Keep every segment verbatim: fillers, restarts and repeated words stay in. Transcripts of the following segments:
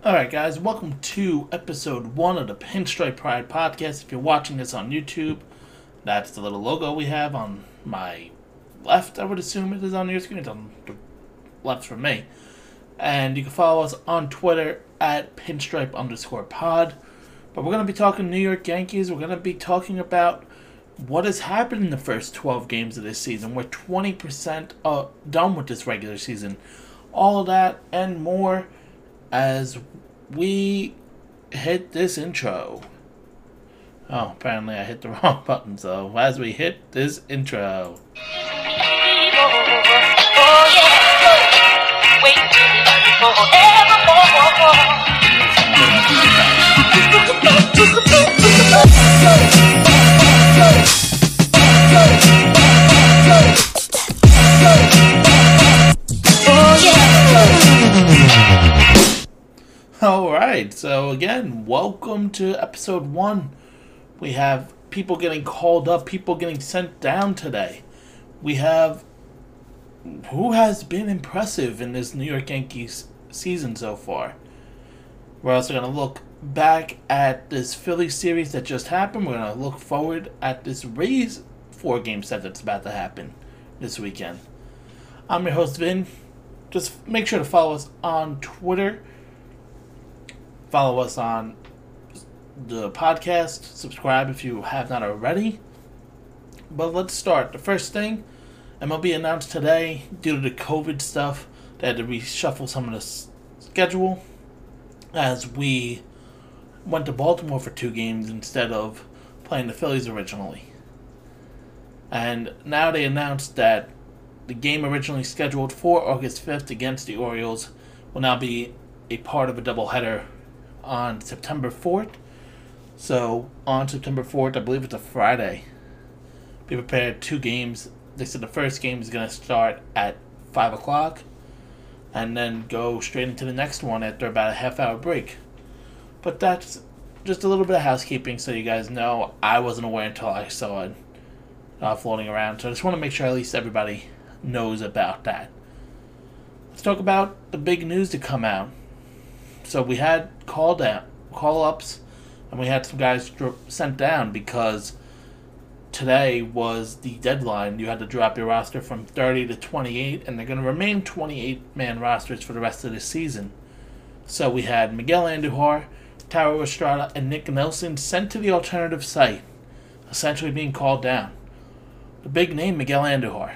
Alright guys, welcome to episode one of the Pinstripe Pride podcast. If you're watching this on YouTube, that's the little logo we have on my left. I would assume it is on your screen. It's on the left from me. And you can follow us on Twitter at pinstripe underscore pod. But we're going to be talking New York Yankees. We're going to be talking about what has happened in the first twelve games of this season. We're twenty percent uh, done with this regular season. All of that and more as we hit this intro. Oh, apparently I hit the wrong button, so as we hit this intro. Alright, so again, welcome to episode one. We have people getting called up, people getting sent down today. We have who has been impressive in this New York Yankees season so far. We're also going to look back at this Philly series that just happened. We're going to look forward at this Rays four-game set that's about to happen this weekend. I'm your host, Vin. Just make sure to follow us on Twitter. Follow us on the podcast. Subscribe if you have not already. But let's start. The first thing, M L B announced today, due to the COVID stuff, they had to reshuffle some of the s- schedule as we went to Baltimore for two games instead of playing the Phillies originally. And now they announced that the game originally scheduled for August fifth against the Orioles will now be a part of a doubleheader on September fourth. So on September fourth, I believe it's a Friday, be prepared two games. They said the first game is going to start at five o'clock and then go straight into the next one after about a half hour break. But that's just a little bit of housekeeping so you guys know. I wasn't aware until I saw it uh, floating around. So I just want to make sure at least everybody knows about that. Let's talk about the big news to come out. So we had call down, call ups, and we had some guys dro- sent down because today was the deadline. You had to drop your roster from thirty to twenty-eight, and they're going to remain twenty-eight man rosters for the rest of the season. So we had Miguel Andujar, Thairo Estrada, and Nick Nelson sent to the alternative site, essentially being called down. The big name, Miguel Andujar.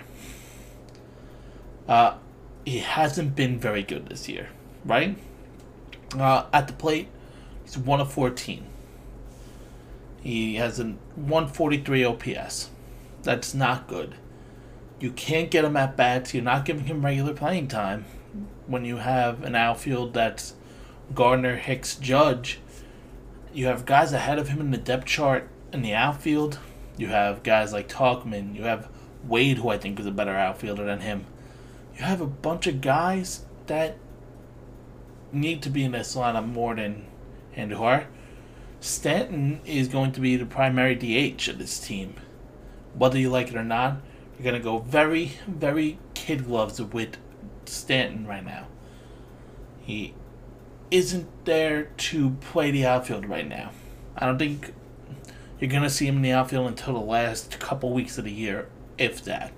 Uh, he hasn't been very good this year, right? Uh, at the plate, he's one of fourteen. He has a one forty-three O P S. That's not good. You can't get him at bats. You're not giving him regular playing time when you have an outfield that's Gardner, Hicks, Judge. You have guys ahead of him in the depth chart in the outfield. You have guys like Tauchman. You have Wade, who I think is a better outfielder than him. You have a bunch of guys that need to be in this lineup more than Andujar. Stanton is going to be the primary D H of this team. Whether you like it or not, you're going to go very, very kid gloves with Stanton right now. He isn't there to play the outfield right now. I don't think you're going to see him in the outfield until the last couple weeks of the year, if that.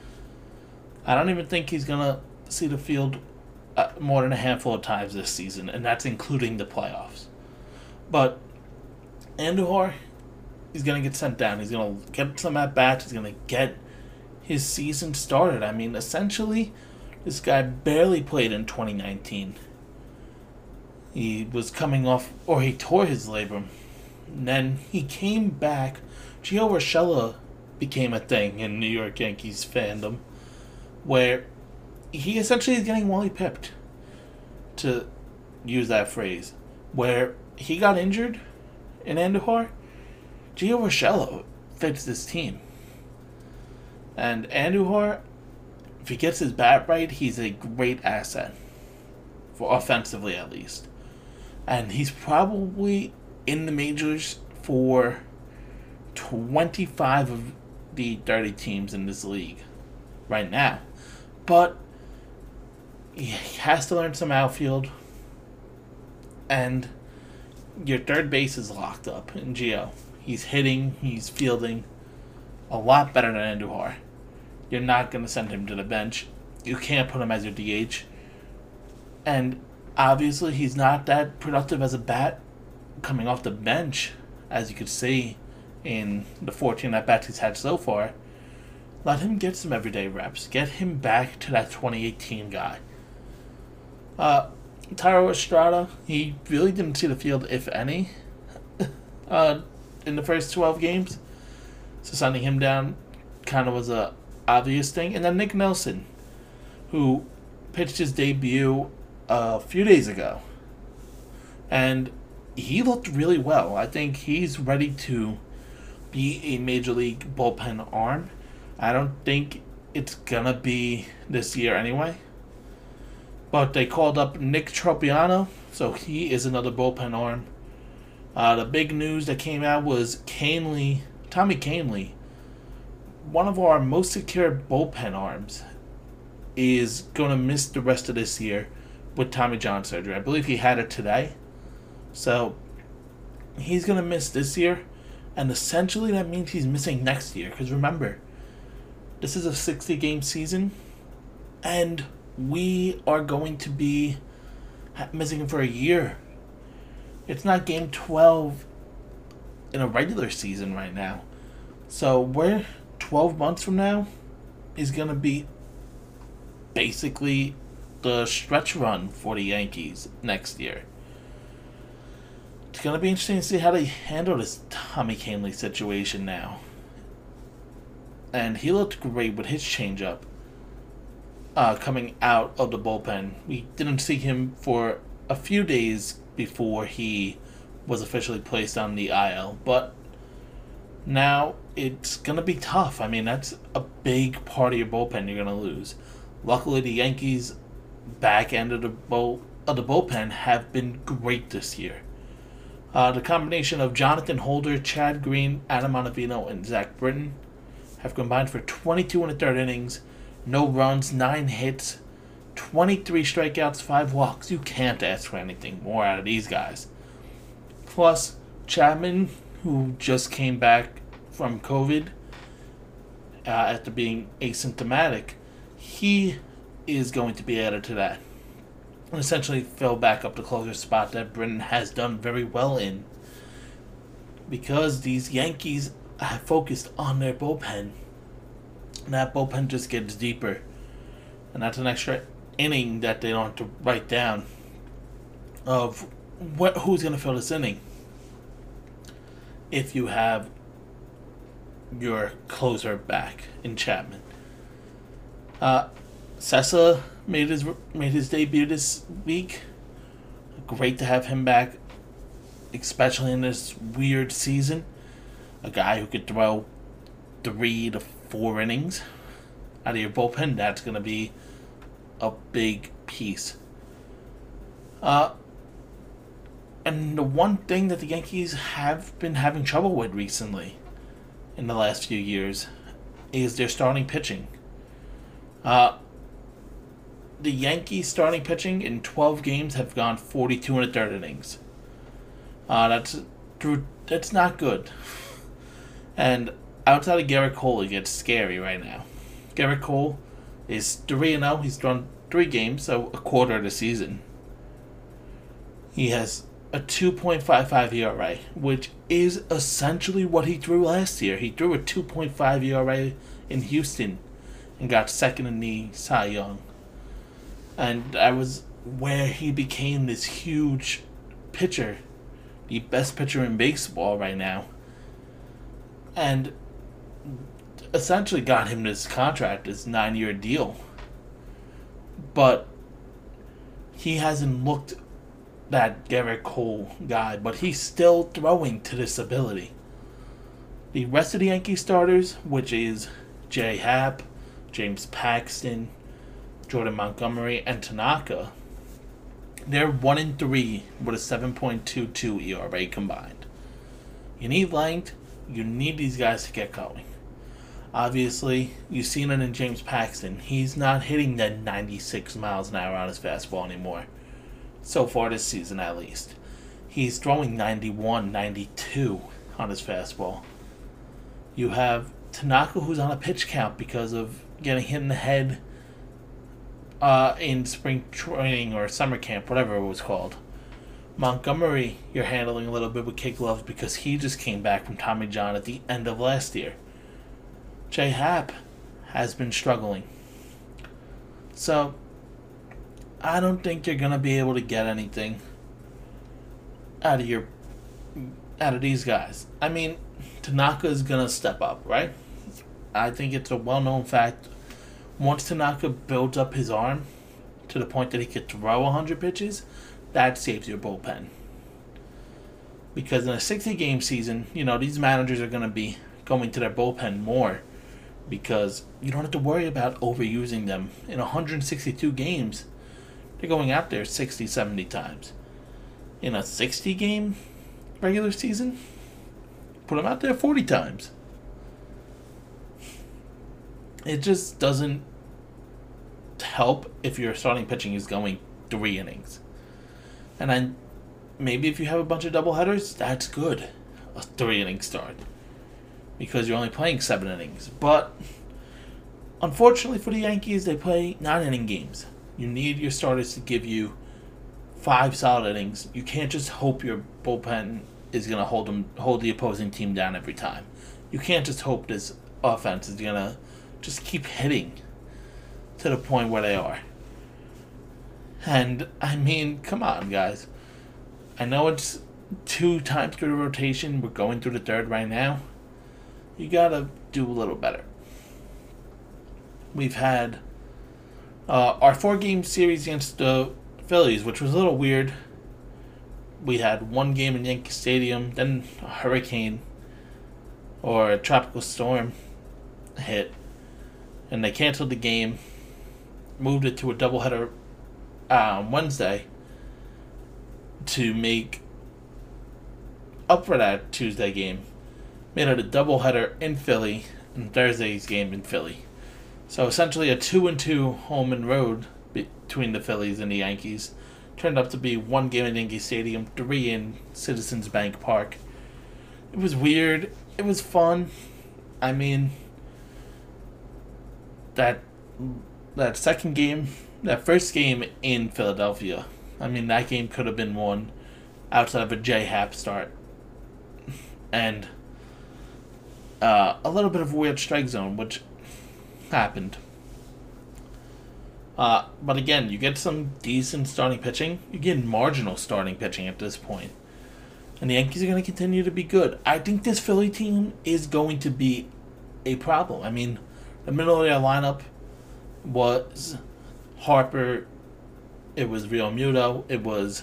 I don't even think he's going to see the field uh, more than a handful of times this season, and that's including the playoffs. But Andujar, he's going to get sent down. He's going to get some at-bats. He's going to get his season started. I mean, essentially, this guy barely played in twenty nineteen. He was coming off, or he tore his labrum. And then he came back. Gio Urshela became a thing in New York Yankees fandom, where he essentially is getting Wally pipped, to use that phrase, where he got injured in Andujar. Gio Urshela fits this team. And Andujar, if he gets his bat right, he's a great asset, for offensively at least. And he's probably in the majors for twenty-five of the thirty teams in this league right now. But he has to learn some outfield. and your third base is locked up in Gio. He's hitting, he's fielding a lot better than Andujar. You're not going to send him to the bench. You can't put him as your D H. And obviously, he's not that productive as a bat coming off the bench, as you could see in the fourteen at-bats he's had so far. Let him get some everyday reps. Get him back to that twenty eighteen guy. Uh, Thairo Estrada, he really didn't see the field, if any, uh, in the first twelve games. So sending him down kind of was a obvious thing. And then Nick Nelson, who pitched his debut a few days ago. And he looked really well. I think he's ready to be a major league bullpen arm. I don't think it's going to be this year anyway. But they called up Nick Tropiano, so he is another bullpen arm. Uh, the big news that came out was Kahnle, Tommy Kahnle, one of our most secure bullpen arms, is going to miss the rest of this year with Tommy John surgery. I believe he had it today. So he's going to miss this year, and essentially that means he's missing next year. Because remember, this is a sixty-game season, and we are going to be missing him for a year. It's not game twelve in a regular season right now. So we're twelve months from now is going to be basically the stretch run for the Yankees next year. It's going to be interesting to see how they handle this Tommy Kahnle situation now. And he looked great with his changeup uh, coming out of the bullpen. We didn't see him for a few days before he was officially placed on the I L. But now it's going to be tough. I mean, that's a big part of your bullpen you're going to lose. Luckily, the Yankees' back end of the, bull, of the bullpen have been great this year. Uh, the combination of Jonathan Holder, Chad Green, Adam Ottavino, and Zach Britton have combined for twenty-two and a third innings, no runs, nine hits, twenty-three strikeouts, five walks. You can't ask for anything more out of these guys. Plus, Chapman, who just came back from COVID uh, after being asymptomatic, he is going to be added to that. And essentially fill back up the closer spot that Britton has done very well in. Because these Yankees have focused on their bullpen. And that bullpen just gets deeper. And that's an extra inning that they don't have to write down of what who's going to fill this inning. If you have your closer back in Chapman. Uh, Sessa made his made his debut this week. Great to have him back, especially in this weird season. A guy who could throw three to four innings out of your bullpen. That's going to be a big piece. Uh, and the one thing that the Yankees have been having trouble with recently, in the last few years, is their starting pitching. Uh, the Yankees starting pitching in twelve games have gone forty-two and a third innings. Uh, that's that's not good. And outside of Garrett Cole, it gets scary right now. Garrett Cole is three and oh. He's thrown three games, so a quarter of the season. He has a two point five five E R A, which is essentially what he threw last year. He threw a two point five E R A in Houston and got second in the Cy Young. And that was where he became this huge pitcher, the best pitcher in baseball right now. And essentially got him this contract, this nine-year deal. But he hasn't looked that Garrett Cole guy, but he's still throwing to this ability. The rest of the Yankee starters, which is J. Happ, James Paxton, Jordan Montgomery, and Tanaka, they're one and three with a seven point two two E R A combined. You need length. You need these guys to get going. Obviously, you've seen it in James Paxton. He's not hitting that ninety-six miles an hour on his fastball anymore. So far this season, at least. He's throwing ninety-one, ninety-two on his fastball. You have Tanaka, who's on a pitch count because of getting hit in the head uh, in spring training or summer camp, whatever it was called. Montgomery, you're handling a little bit with kid gloves because he just came back from Tommy John at the end of last year. J Happ has been struggling. So, I don't think you're going to be able to get anything out of your out of these guys. I mean, Tanaka is going to step up, right? I think it's a well-known fact. Once Tanaka builds up his arm to the point that he could throw one hundred pitches, that saves your bullpen. Because in a sixty-game season, you know, these managers are going to be going to their bullpen more because you don't have to worry about overusing them. In one hundred sixty-two games, they're going out there sixty, seventy times. In a sixty-game regular season, put them out there forty times. It just doesn't help if your starting pitching is going three innings. And then maybe if you have a bunch of doubleheaders, that's good. A three inning start. Because you're only playing seven innings. But unfortunately for the Yankees, they play nine inning games. You need your starters to give you five solid innings. You can't just hope your bullpen is going to hold them, hold the opposing team down every time. You can't just hope this offense is going to just keep hitting to the point where they are. And, I mean, come on, guys. I know it's two times through the rotation. We're going through the third right now. You got to do a little better. We've had uh, our four-game series against the Phillies, which was a little weird. We had one game in Yankee Stadium, then a hurricane or a tropical storm hit, and they canceled the game, moved it to a doubleheader uh, on Wednesday to make up for that Tuesday game. Made it a doubleheader in Philly and Thursday's game in Philly. So essentially a two and two home and road between the Phillies and the Yankees. Turned out to be one game in Yankee Stadium, three in Citizens Bank Park. It was weird. It was fun. I mean, that that second game, that first game in Philadelphia, I mean, that game could have been won outside of a J Happ start. And uh, a little bit of a weird strike zone, which happened. Uh, but again, you get some decent starting pitching. You get marginal starting pitching at this point. And the Yankees are going to continue to be good. I think this Philly team is going to be a problem. I mean, the middle of their lineup was Harper, it was Real Muto, it was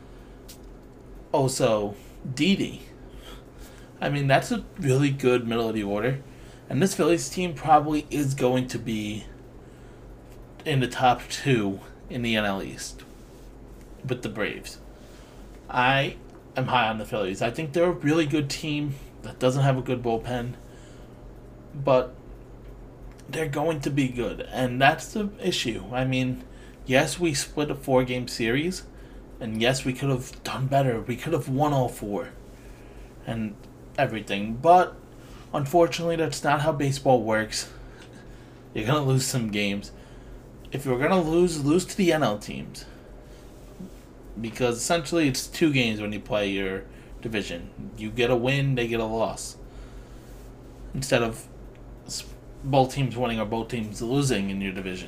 also Didi. I mean, that's a really good middle of the order. And this Phillies team probably is going to be in the top two in the N L East with the Braves. I am high on the Phillies. I think they're a really good team that doesn't have a good bullpen, but they're going to be good, and that's the issue. I mean, yes, we split a four-game series, and yes, we could have done better. We could have won all four and everything, but unfortunately, that's not how baseball works. You're going to lose some games. If you're going to lose, lose to the N L teams. Because essentially it's two games when you play your division. You get a win, they get a loss. Instead of both teams winning or both teams losing in your division.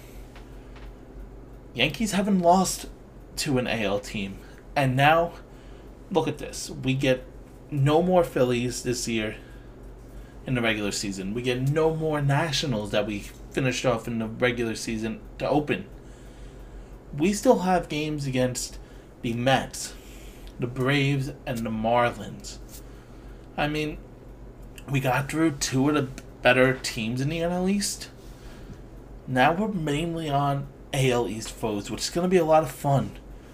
Yankees haven't lost to an A L team. And now, look at this. We get no more Phillies this year in the regular season. We get no more Nationals that we finished off in the regular season to open. We still have games against the Mets, the Braves, and the Marlins. I mean, we got through two of the better teams in the N L East. Now we're mainly on A L East foes, which is going to be a lot of fun.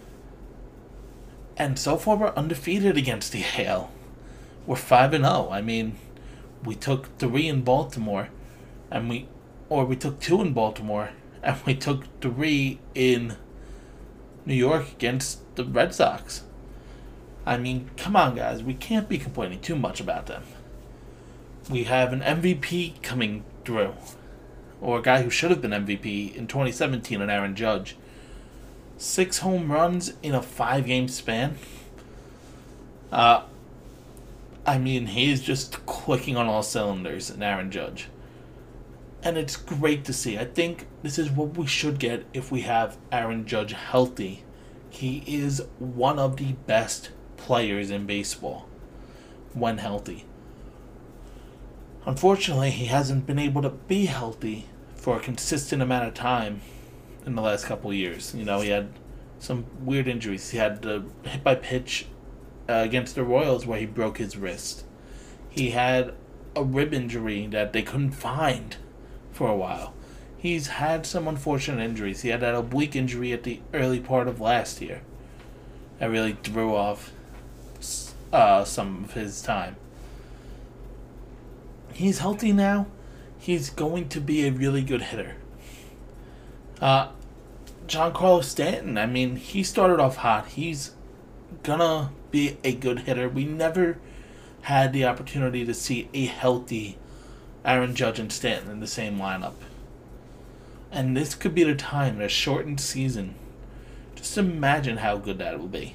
And so far we're undefeated against the A L. We're five and oh. I mean, we took three in Baltimore, and we, or we took two in Baltimore, and we took three in New York against the Red Sox. I mean, come on, guys. We can't be complaining too much about them. We have an M V P coming through, or a guy who should have been M V P in twenty seventeen, and Aaron Judge. Six home runs in a five-game span. Uh, I mean, he's just clicking on all cylinders in Aaron Judge. And it's great to see. I think this is what we should get if we have Aaron Judge healthy. He is one of the best players in baseball when healthy. Unfortunately, he hasn't been able to be healthy for a consistent amount of time in the last couple of years. You know, he had some weird injuries. He had the hit by pitch uh, against the Royals where he broke his wrist. He had a rib injury that they couldn't find for a while. He's had some unfortunate injuries. He had that oblique injury at the early part of last year that really threw off uh, some of his time. He's healthy now. He's going to be a really good hitter. Uh, Giancarlo Stanton, I mean, he started off hot. He's gonna be a good hitter. We never had the opportunity to see a healthy Aaron Judge and Stanton in the same lineup. And this could be the time in a shortened season. Just imagine how good that will be.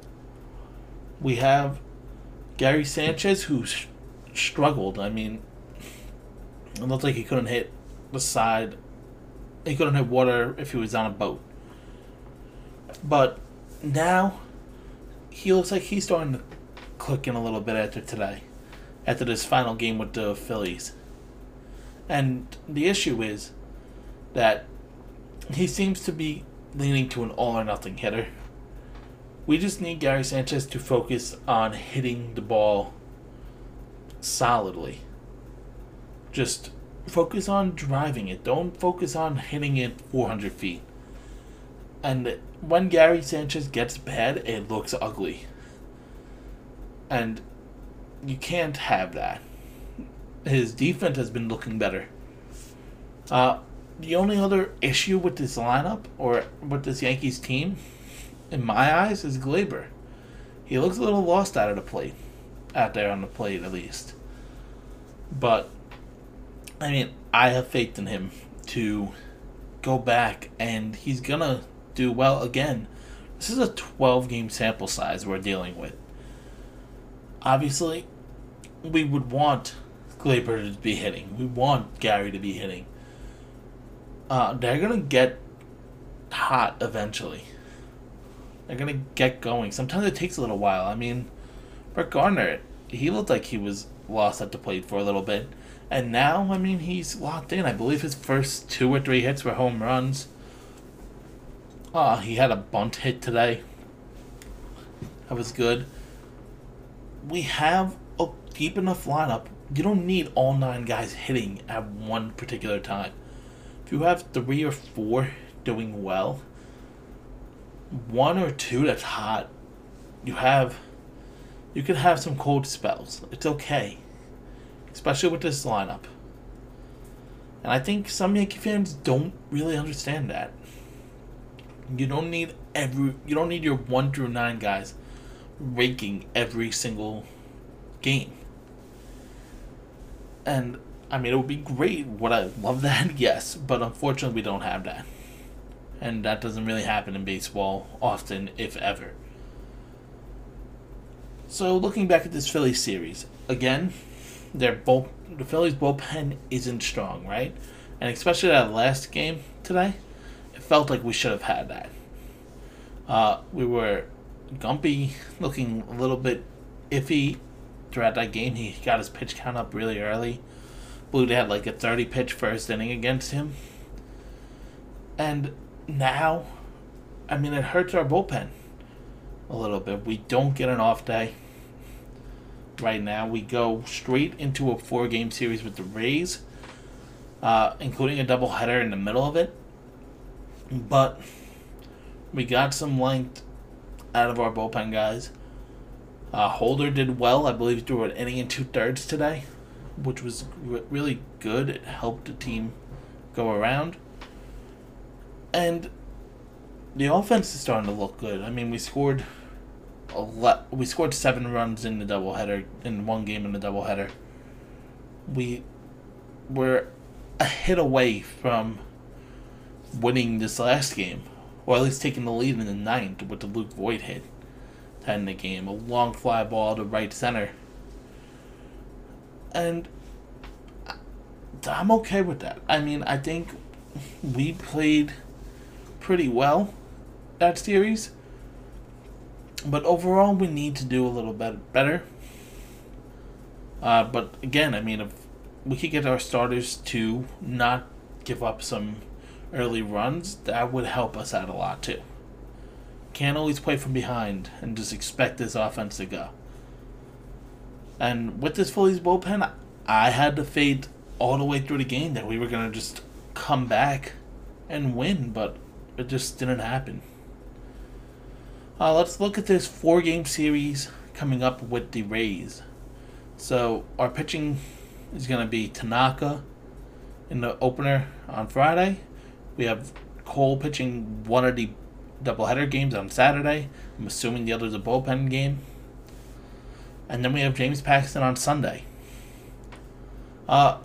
We have Gary Sanchez, who sh- struggled. I mean, it looked like he couldn't hit the side. He couldn't hit water if he was on a boat. But now, he looks like he's starting to click in a little bit after today. After this final game with the Phillies. And the issue is that he seems to be leaning to an all-or-nothing hitter. We just need Gary Sanchez to focus on hitting the ball solidly. Just focus on driving it. Don't focus on hitting it four hundred feet. And when Gary Sanchez gets bad, it looks ugly. And you can't have that. His defense has been looking better. Uh, the only other issue with this lineup, or with this Yankees team, in my eyes, is Gleyber. He looks a little lost out of the plate. Out there on the plate, at least. But, I mean, I have faith in him to go back, and he's gonna do well again. This is a twelve-game sample size we're dealing with. Obviously, we would want Gleyber to be hitting. We want Gary to be hitting. Uh, they're going to get hot eventually. They're going to get going. Sometimes it takes a little while. I mean, Brett Gardner, he looked like he was lost at the plate for a little bit. And now, I mean, he's locked in. I believe his first two or three hits were home runs. Uh, he had a bunt hit today. That was good. We have a deep enough lineup. You don't need all nine guys hitting at one particular time. If you have three or four doing well, one or two that's hot, you have, you could have some cold spells. It's okay, especially with this lineup. And I think some Yankee fans don't really understand that. You don't need every, you don't need your one through nine guys raking every single game. And, I mean, it would be great. Would I love that? Yes. But unfortunately, we don't have that. And that doesn't really happen in baseball often, if ever. So, looking back at this Phillies series, again, they're both, the Phillies bullpen isn't strong, right? And especially that last game today, it felt like we should have had that. Uh, we were Gumpy looking a little bit iffy throughout that game. He got his pitch count up really early. Blue had like a thirty pitch first inning against him. And now, I mean, it hurts our bullpen a little bit. We don't get an off day right now. We go straight into a four-game series with the Rays, uh, including a doubleheader in the middle of it. But we got some length out of our bullpen guys. Uh, Holder did well. I believe he threw an inning and two-thirds today, which was re- really good. It helped the team go around. And the offense is starting to look good. I mean, we scored ele- we scored seven runs in the doubleheader, in one game in the doubleheader. We were a hit away from winning this last game, or at least taking the lead in the ninth with the Luke Voigt hit to end the game. A long fly ball to right center. And I'm okay with that. I mean, I think we played pretty well that series, but overall we need to do a little bit better. Uh, but again, I mean, if we could get our starters to not give up some early runs, that would help us out a lot too. Can't always play from behind and just expect this offense to go. And with this Phillies bullpen, I had the faith all the way through the game that we were going to just come back and win, but it just didn't happen. Uh, let's look at this four-game series coming up with the Rays. So our pitching is going to be Tanaka in the opener on Friday. We have Cole pitching one of the doubleheader games on Saturday. I'm assuming the other is a bullpen game. And then we have James Paxton on Sunday. Uh,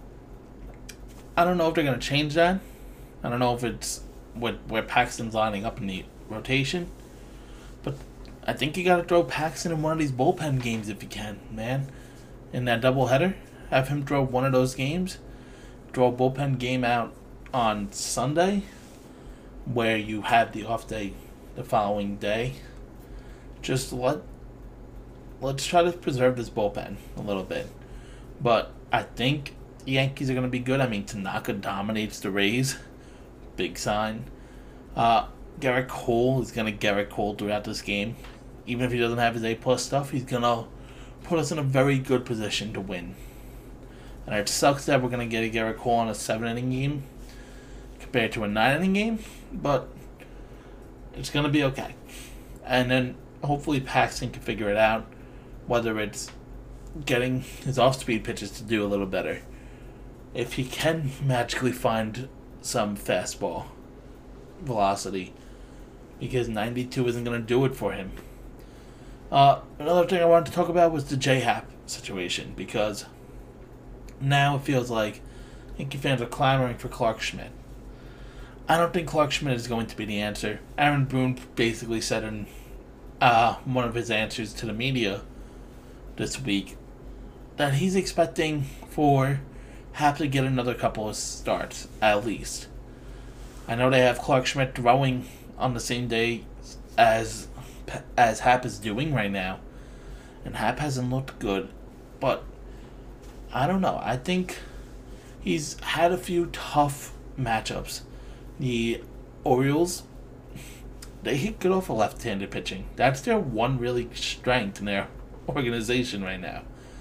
I don't know if they're going to change that. I don't know if it's what where Paxton's lining up in the rotation. But I think you got to throw Paxton in one of these bullpen games if you can, man. In that doubleheader, have him throw one of those games. Throw a bullpen game out on Sunday, where you have the off day the following day. Just let let's try to preserve this bullpen a little bit. But I think the Yankees are going to be good. I mean, Tanaka dominates the Rays. Big sign. Uh, Garrett Cole is going to Garrett Cole throughout this game. Even if he doesn't have his A-plus stuff, he's going to put us in a very good position to win. And it sucks that we're going to get a Garrett Cole on a seven-inning game compared to a nine-inning game, but it's going to be okay. And then hopefully Paxton can figure it out, whether it's getting his off-speed pitches to do a little better. If he can magically find some fastball velocity, because ninety-two isn't going to do it for him. Uh, another thing I wanted to talk about was the J-Happ situation, because now it feels like Yankee fans are clamoring for Clarke Schmidt. I don't think Clarke Schmidt is going to be the answer. Aaron Boone basically said in uh, one of his answers to the media this week that he's expecting for Happ to get another couple of starts, at least. I know they have Clarke Schmidt throwing on the same day as as Happ is doing right now, and Happ hasn't looked good, but I don't know. I think he's had a few tough matchups. The Orioles, they hit good off of left-handed pitching. That's their one really strength in their organization right now.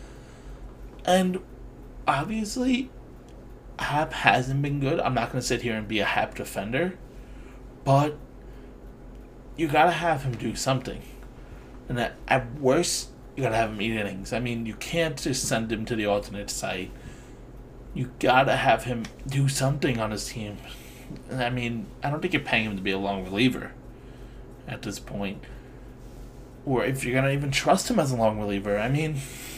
And obviously, Happ hasn't been good. I'm not going to sit here and be a Happ defender, but you got to have him do something. And at, at worst, you got to have him eat innings. I mean, you can't just send him to the alternate site. You got to have him do something on his team. I mean, I don't think you're paying him to be a long reliever at this point. Or if you're going to even trust him as a long reliever. I mean,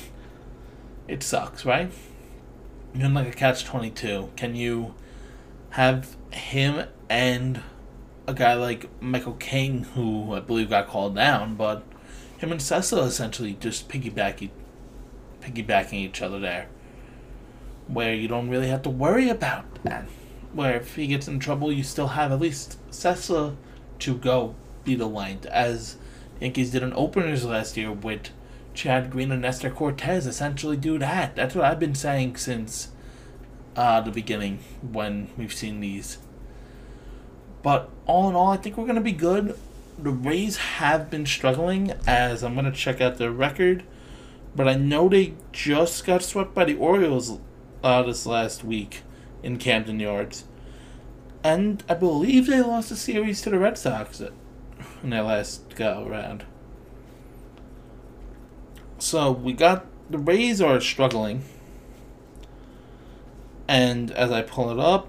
it sucks, right? You're in like a catch twenty-two. Can you have him and a guy like Michael King, who I believe got called down, but him and Cecil essentially just piggyback, piggybacking each other there, where you don't really have to worry about that. Where if he gets in trouble, you still have at least Cecil to go be the length, as Yankees did in openers last year with Chad Green and Nestor Cortez essentially do that. That's what I've been saying since uh, the beginning when we've seen these. But all in all, I think we're going to be good. The Rays have been struggling, as I'm going to check out their record. But I know they just got swept by the Orioles uh, this last week in Camden Yards. And I believe they lost the series to the Red Sox in their last go around. So we got the Rays are struggling, and as I pull it up,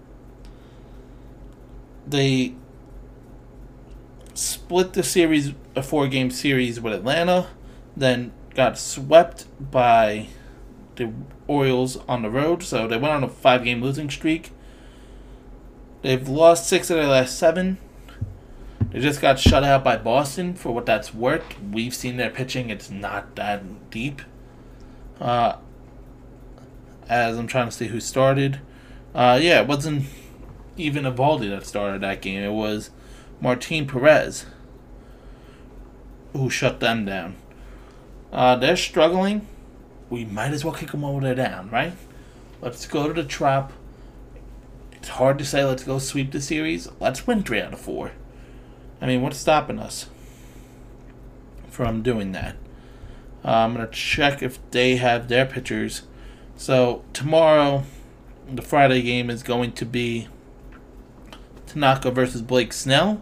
they split the series a four-game series with Atlanta, then got swept by the Orioles on the road, so they went on a five-game losing streak. They've lost six of their last seven. They just got shut out by Boston. For what that's worth, we've seen their pitching. It's not that deep. Uh, as I'm trying to see who started. Uh, yeah, it wasn't even Evaldi that started that game. It was Martin Perez who shut them down. Uh, they're struggling. We might as well kick them over there down, right? Let's go to the Trop. It's hard to say let's go sweep the series. Let's win three out of four. I mean, what's stopping us from doing that? Uh, I'm going to check if they have their pitchers. So, tomorrow, the Friday game is going to be Tanaka versus Blake Snell.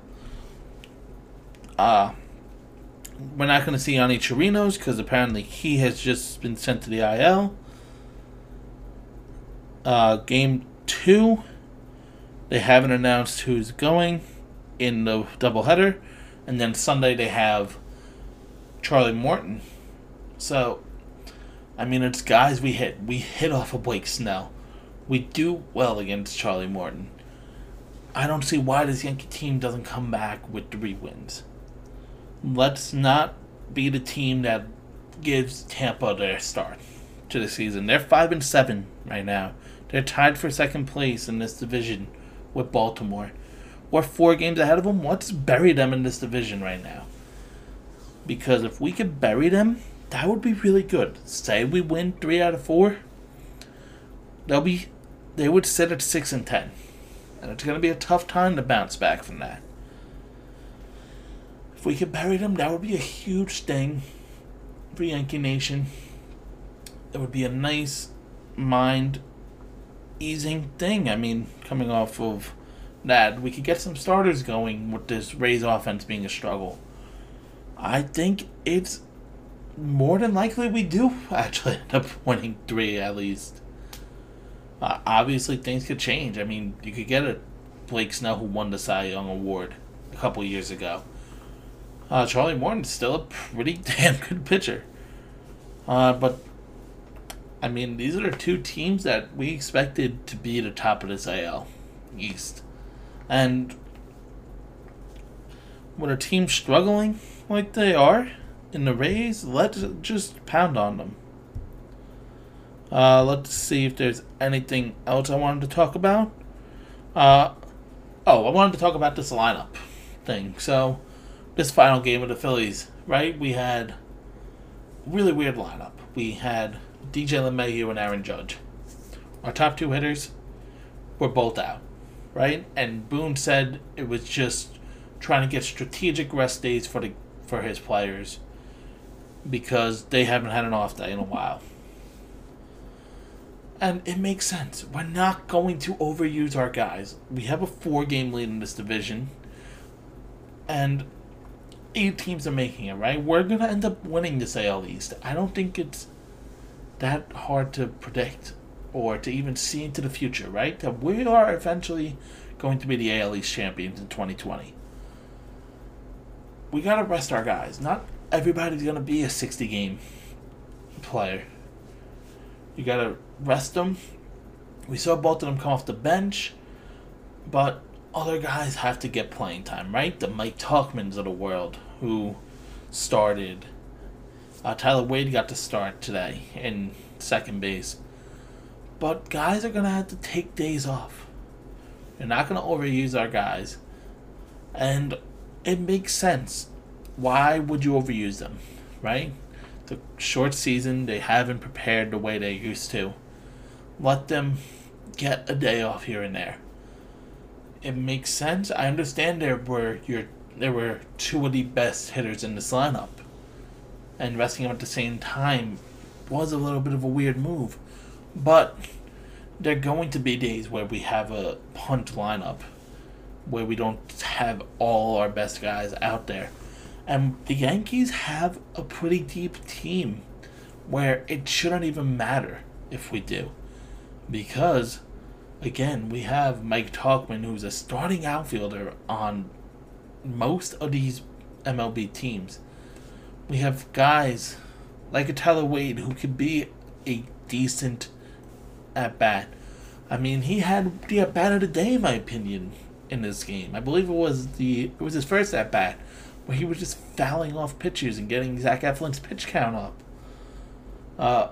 Uh, we're not going to see Yanni Chirinos because apparently he has just been sent to the I L. Uh, game two, they haven't announced who's going in the doubleheader, and then Sunday they have Charlie Morton. So, I mean, it's guys we hit. We hit off of Blake Snell. We do well against Charlie Morton. I don't see why this Yankee team doesn't come back with three wins. Let's not be the team that gives Tampa their start to the season. They're five and seven right now. They're tied for second place in this division with Baltimore. We're four games ahead of them. Let's bury them in this division right now. Because if we could bury them, that would be really good. Say we win three out of four, they'll be, they would sit at six and ten, and it's going to be a tough time to bounce back from that. If we could bury them, that would be a huge thing for Yankee Nation. It would be a nice mind easing thing. I mean, coming off of that, we could get some starters going with this Rays offense being a struggle. I think it's more than likely we do actually end up winning three at least. Uh, obviously, things could change. I mean, you could get a Blake Snell who won the Cy Young Award a couple years ago. Uh, Charlie Morton's still a pretty damn good pitcher. Uh, but, I mean, these are the two teams that we expected to be the top of this A L East. And when a team's struggling like they are in the Rays, let's just pound on them. Uh, let's see if there's anything else I wanted to talk about. Uh, oh, I wanted to talk about this lineup thing. So, this final game of the Phillies, right? We had a really weird lineup. We had D J LeMahieu and Aaron Judge. Our top two hitters were both out, right? And Boone said it was just trying to get strategic rest days for the for his players because they haven't had an off day in a while. And it makes sense. We're not going to overuse our guys. We have a four-game lead in this division. And eight teams are making it, right? We're going to end up winning this A L East. I don't think it's that hard to predict or to even see into the future, right? That we are eventually going to be the A L East champions in twenty twenty. We got to rest our guys. Not everybody's going to be a sixty-game player. You got to rest them. We saw both of them come off the bench, but other guys have to get playing time, right? The Mike Talkmans of the world who started. Uh, Tyler Wade got to start today in second base. But guys are going to have to take days off. You're not going to overuse our guys. And it makes sense. Why would you overuse them, right? The short season, they haven't prepared the way they used to. Let them get a day off here and there. It makes sense. I understand there were your there were two of the best hitters in this lineup, and resting them at the same time was a little bit of a weird move. But there are going to be days where we have a punt lineup, where we don't have all our best guys out there. And the Yankees have a pretty deep team where it shouldn't even matter if we do. Because, again, we have Mike Talkman, who's a starting outfielder on most of these M L B teams. We have guys like a Tyler Wade who could be a decent at bat. I mean, he had the at bat of the day, in my opinion, in this game. I believe it was the it was his first at bat where he was just fouling off pitches and getting Zach Eflin's pitch count up. Uh,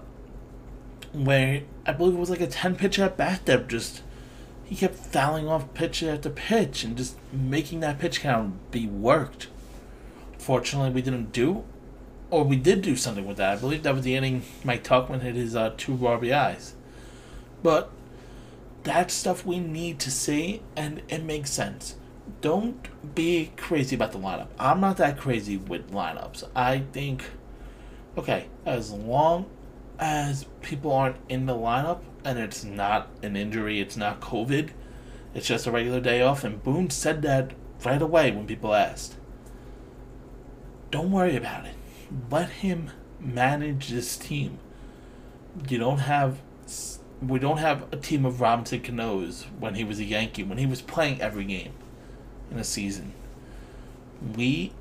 where I believe it was like a ten pitch at bat that just he kept fouling off pitch after pitch and just making that pitch count be worked. Fortunately, we didn't do, or we did do something with that. I believe that was the inning Mike Tuckman hit his uh, two R B Is. But that's stuff we need to see, and it makes sense. Don't be crazy about the lineup. I'm not that crazy with lineups. I think, okay, as long as people aren't in the lineup and it's not an injury, it's not COVID, it's just a regular day off, and Boone said that right away when people asked. Don't worry about it. Let him manage this team. You don't have... We don't have a team of Robinson Canoes when he was a Yankee, when he was playing every game in a season. We,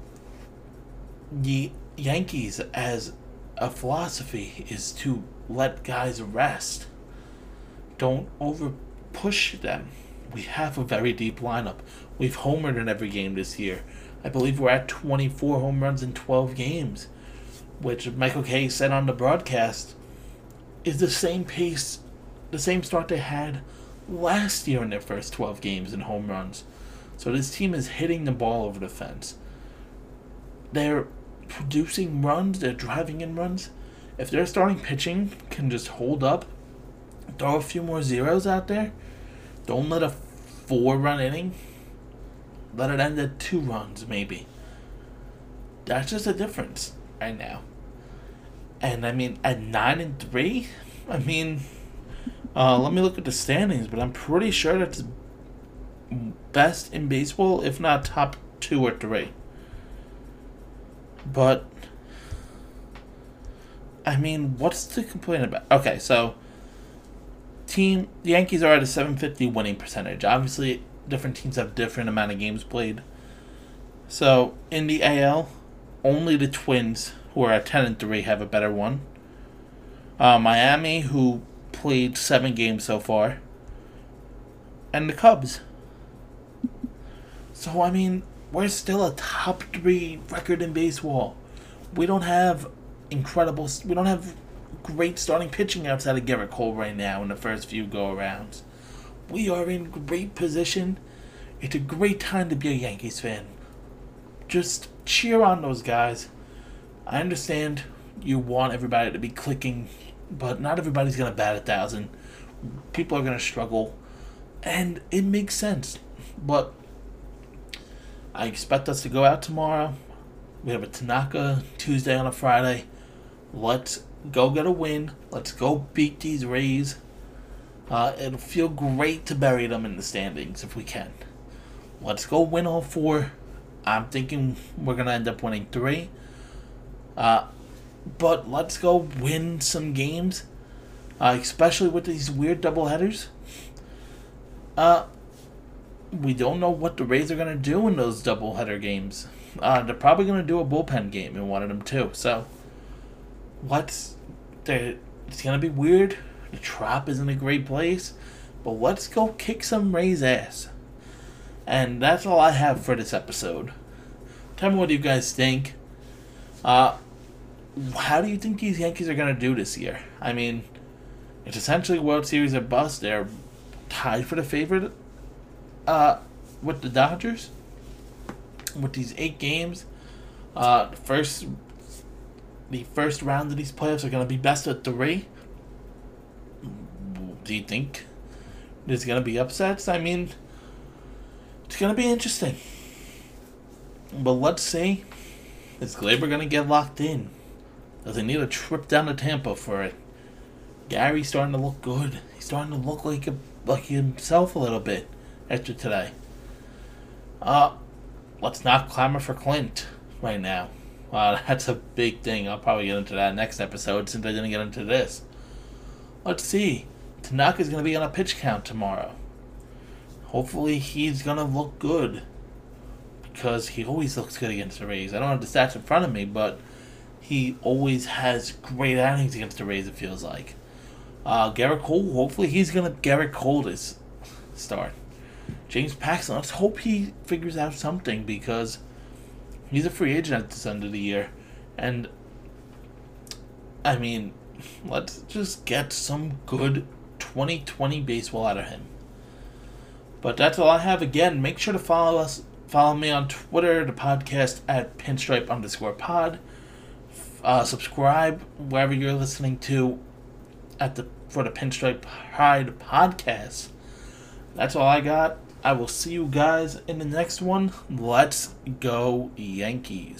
the Yankees, as a philosophy, is to let guys rest. Don't over push them. We have a very deep lineup. We've homered in every game this year. I believe we're at twenty-four home runs in twelve games, which Michael Kay said on the broadcast is the same pace, the same start they had last year in their first twelve games in home runs. So this team is hitting the ball over the fence. They're producing runs, they're driving in runs. If their starting pitching can just hold up, throw a few more zeros out there, don't let a four-run inning, let it end at two runs maybe. That's just a difference right now. And I mean, at nine and three, I mean, uh, let me look at the standings, but I'm pretty sure that's best in baseball, if not top two or three. But I mean, what's to complain about? Okay, so team the Yankees are at a seven fifty winning percentage. Obviously, different teams have different amount of games played. So in the A L, only the Twins, who are at ten and three, have a better one. Uh, Miami, who played seven games so far, and the Cubs. So I mean, we're still a top three record in baseball. We don't have incredible. We don't have great starting pitching outside of Garrett Cole right now in the first few go-arounds. We are in great position. It's a great time to be a Yankees fan. Just cheer on those guys. I understand you want everybody to be clicking, but not everybody's going to bat a thousand. People are going to struggle, and it makes sense. But I expect us to go out tomorrow. We have a Tanaka Tuesday on a Friday. Let's go get a win. Let's go beat these Rays. Uh, it'll feel great to bury them in the standings if we can. Let's go win all four. I'm thinking we're going to end up winning three. Uh, but let's go win some games, uh, especially with these weird doubleheaders. Uh, we don't know what the Rays are going to do in those doubleheader games. Uh, they're probably going to do a bullpen game in one of them too. So, let's. It's going to be weird. The Trop is in a great place, but let's go kick some Rays ass. And that's all I have for this episode. Tell me what you guys think. Uh, how do you think these Yankees are going to do this year? I mean, it's essentially World Series or bust. They're tied for the favorite uh, with the Dodgers. With these eight games, uh, the first, the first round of these playoffs are going to be best of three. Do you think there's going to be upsets? I mean, it's going to be interesting. But let's see. Is Gleyber going to get locked in? Does he need a trip down to Tampa for it? Gary's starting to look good. He's starting to look like a, like himself a little bit after today. Uh, let's not clamor for Clint right now. Wow, that's a big thing. I'll probably get into that next episode since I didn't get into this. Let's see. Tanaka's going to be on a pitch count tomorrow. Hopefully he's going to look good. because he always looks good against the Rays. I don't have the stats in front of me, but he always has great outings against the Rays, it feels like. Uh, Garrett Cole, hopefully he's going to Garrett Cole this start. James Paxton, let's hope he figures out something because he's a free agent at this end of the year. And, I mean, let's just get some good twenty twenty baseball out of him. But that's all I have. Again, make sure to follow us. Follow me on Twitter, the podcast at pinstripe underscore pod. Uh, subscribe wherever you're listening to at the for the Pinstripe Pride podcast. That's all I got. I will see you guys in the next one. Let's go Yankees.